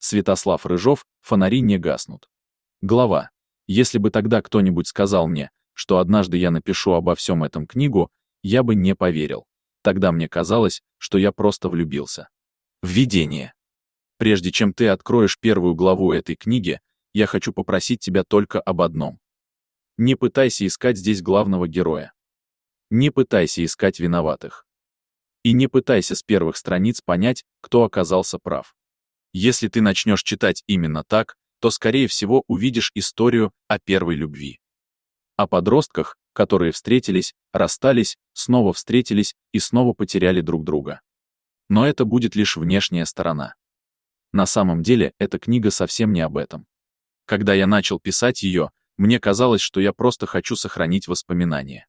Святослав Рыжов, «Фонари не гаснут». Глава. Если бы тогда кто-нибудь сказал мне, что однажды я напишу обо всем этом книгу, я бы не поверил. Тогда мне казалось, что я просто влюбился. Введение. Прежде чем ты откроешь первую главу этой книги, я хочу попросить тебя только об одном. Не пытайся искать здесь главного героя. Не пытайся искать виноватых. И не пытайся с первых страниц понять, кто оказался прав. Если ты начнешь читать именно так, то, скорее всего, увидишь историю о первой любви. О подростках, которые встретились, расстались, снова встретились и снова потеряли друг друга. Но это будет лишь внешняя сторона. На самом деле, эта книга совсем не об этом. Когда я начал писать ее, мне казалось, что я просто хочу сохранить воспоминания.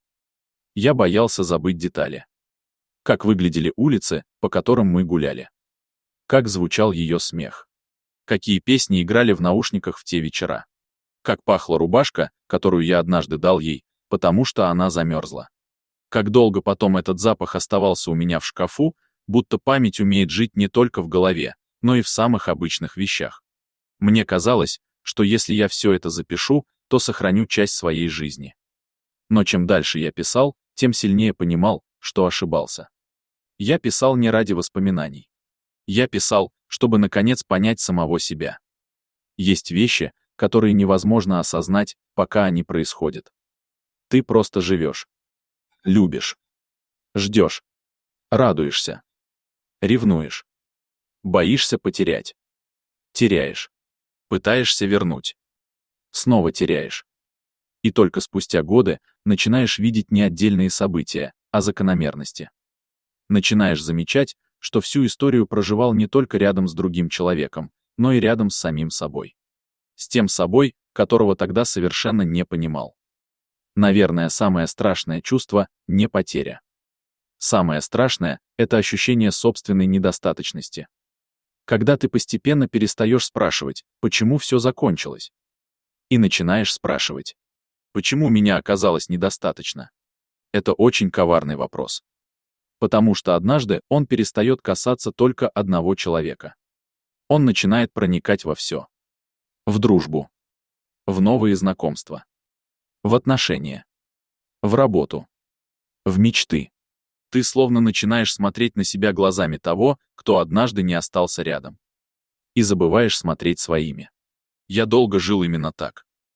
Я боялся забыть детали. Как выглядели улицы, по которым мы гуляли. Как звучал ее смех. Какие песни играли в наушниках в те вечера. Как пахла рубашка, которую я однажды дал ей, потому что она замерзла. Как долго потом этот запах оставался у меня в шкафу, будто память умеет жить не только в голове, но и в самых обычных вещах. Мне казалось, что если я все это запишу, то сохраню часть своей жизни. Но чем дальше я писал, тем сильнее понимал, что ошибался. Я писал не ради воспоминаний. Я писал, чтобы наконец понять самого себя. Есть вещи, которые невозможно осознать, пока они происходят. Ты просто живешь. Любишь. Ждешь. Радуешься. Ревнуешь. Боишься потерять. Теряешь. Пытаешься вернуть. Снова теряешь. И только спустя годы начинаешь видеть не отдельные события, а закономерности. Начинаешь замечать, что всю историю проживал не только рядом с другим человеком, но и рядом с самим собой. С тем собой, которого тогда совершенно не понимал. Наверное, самое страшное чувство — не потеря. Самое страшное — это ощущение собственной недостаточности. Когда ты постепенно перестаешь спрашивать, почему все закончилось, и начинаешь спрашивать, почему меня оказалось недостаточно. Это очень коварный вопрос. Потому что однажды он перестает касаться только одного человека. Он начинает проникать во все. В дружбу. В новые знакомства. В отношения. В работу. В мечты. Ты словно начинаешь смотреть на себя глазами того, кто однажды не остался рядом. И забываешь смотреть своими. Я долго жил именно так.